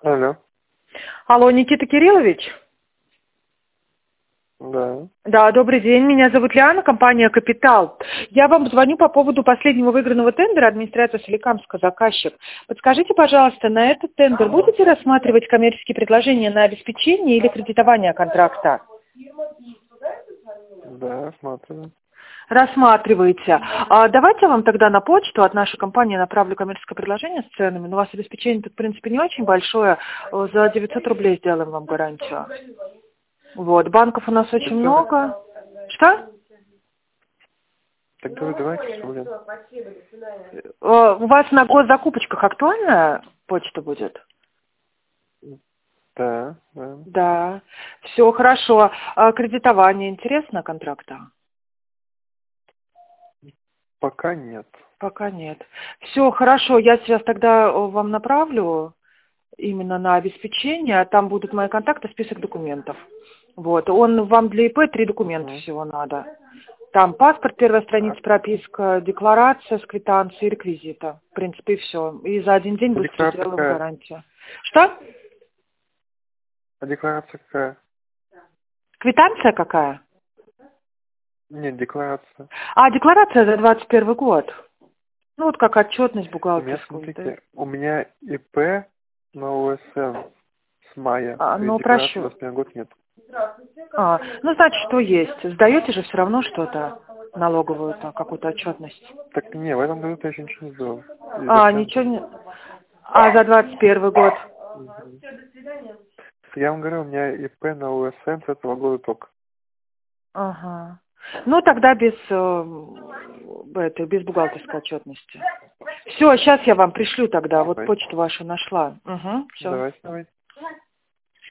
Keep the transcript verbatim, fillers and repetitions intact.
Алло. Алло, Никита Кириллович? Да. Да, добрый день. Меня зовут Лиана, компания «Капитал». Я вам звоню по поводу последнего выигранного тендера, администрация Соликамска, заказчик. Подскажите, пожалуйста, на этот тендер будете рассматривать коммерческие предложения на обеспечение или кредитование контракта? Да, смотрю. Рассматриваете. А давайте я вам тогда на почту от нашей компании направлю коммерческое предложение с ценами. Но у вас обеспечение, в принципе, не очень большое. За девятьсот рублей сделаем вам гарантию. Вот, банков у нас очень Это... много. Что? Тогда вы давайте, блин. У вас на госзакупочках актуальная почта будет? Да, да. Да. Все хорошо. А кредитование интересно контракта? Пока нет. Пока нет. Все хорошо. Я сейчас тогда вам направлю именно на обеспечение. Там будут мои контакты, список документов. Вот. Он вам для ИП три документа Угу. всего надо. Там паспорт, первая страница, прописка, декларация с квитанцией, реквизита. В принципе, и все. И за один день А быстро декларация сделаем какая? гарантию. Что? А декларация какая? Квитанция какая? Нет, декларация. А, декларация за двадцать первый год. Ну, вот как отчетность У меня, бухгалтерскую. смотрите, у меня ИП на ОСН с мая. А, И ну, декларации прощу. на двадцать первый год нет. А, ну, значит, что есть. Сдаете же все равно что-то, налоговую, там, какую-то отчетность. Так не, в этом году я еще ничего не сделал. И А, зачем? ничего не... А, за двадцать первый год. Угу. Я вам говорю, у меня ИП на ОСН с этого года только. Ага. Ну, тогда без, э, этой, без бухгалтерской отчетности. Все, сейчас я вам пришлю тогда. Вот Давайте. почту вашу нашла. Угу, все. Давайте, давайте.